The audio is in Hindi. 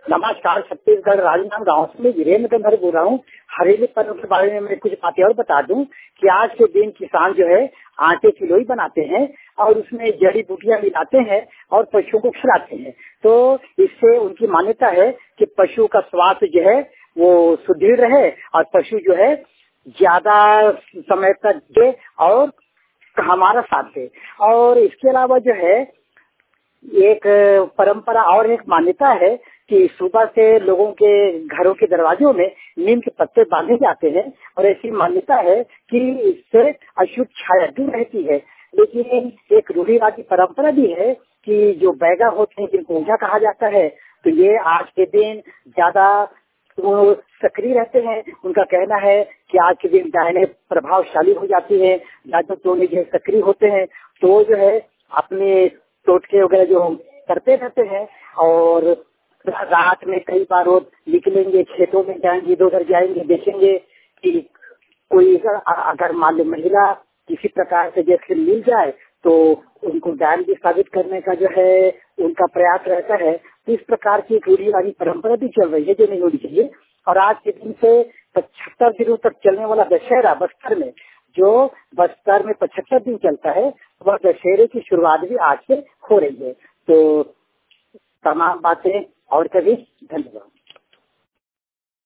नमस्कार, छत्तीसगढ़ राजनांदगांव गाँव से मैं वीरेंद्र गंधर बोल रहा हूँ। हरेली पर्व के बारे में मैं कुछ बातें और बता दूं कि आज के दिन किसान जो है आटे की लोई बनाते हैं और उसमें जड़ी बूटियां मिलाते हैं और पशुओं को खिलाते हैं। तो इससे उनकी मान्यता है कि पशु का स्वास्थ्य जो है वो सुदृढ़ रहे और पशु जो है ज्यादा समय तक दे और हमारा साथ दे। और इसके अलावा जो है एक परंपरा और एक मान्यता है कि सुबह से लोगों के घरों के दरवाजों में नीम के पत्ते बांधे जाते हैं और ऐसी मान्यता है कि इससे अशुभ छाया दूर रहती है। लेकिन एक रूढ़िवादी परंपरा भी है कि जो बैगा होते हैं जिनको ओझा कहा जाता है, तो ये आज के दिन ज्यादा वो सक्रिय रहते हैं। उनका कहना है कि आज के दिन डायने प्रभावशाली हो जाती है, जादू टोने जो सक्रिय होते हैं, तो जो है अपने टोटके वगैरह जो करते रहते हैं और रात में कई बार रोज निकलेंगे, खेतों में जाएंगे, इधर उधर जाएंगे, देखेंगे कि कोई अगर मान लो महिला किसी प्रकार से जैसे मिल जाए तो उनको डायन भी साबित करने का जो है उनका प्रयास रहता है। तो इस प्रकार की एक रूढ़िवादी परंपरा भी चल रही है जो नहीं होनी चाहिए। और आज के दिन से 75 दिनों तक चलने वाला दशहरा बस्तर में, जो बस्तर में 75 दिन चलता है, वह दशहरे की शुरुआत भी आज से हो रही है। तो तमाम बातें और कभी धन्यवाद।